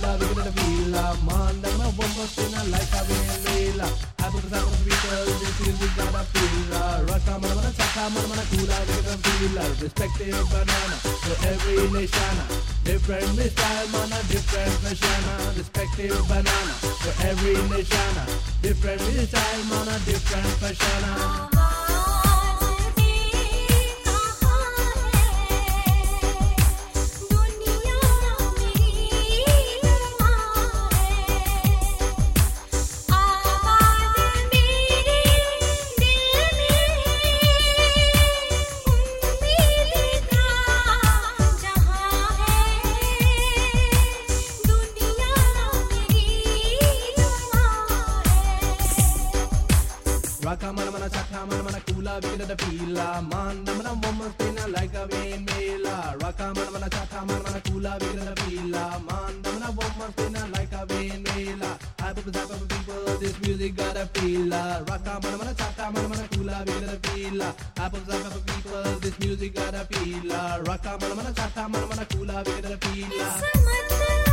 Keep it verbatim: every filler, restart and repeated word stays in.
cooler, we get a feel. Man, them a one more thing like a wheel. Apple to apple people, this music got a feel. Rock a man, man, chaka man, man, cooler, we get a feel. Respective banana for every nation. Different style, man, a different fashion. Respective banana for every nation. Different style, man, a different fashion. Rocka man man chaka man man cooler we get the feel. Man man man woman spin like a windmill. Rocka man man chaka man man cooler we get the feel. Man man man woman spin like a windmill. Hype up hype up people, this music got a feel. Rocka man man chaka man man cooler we get the feel. Hype up hype up people, this music got a feel. Rocka man man chaka man man cooler we get the feel.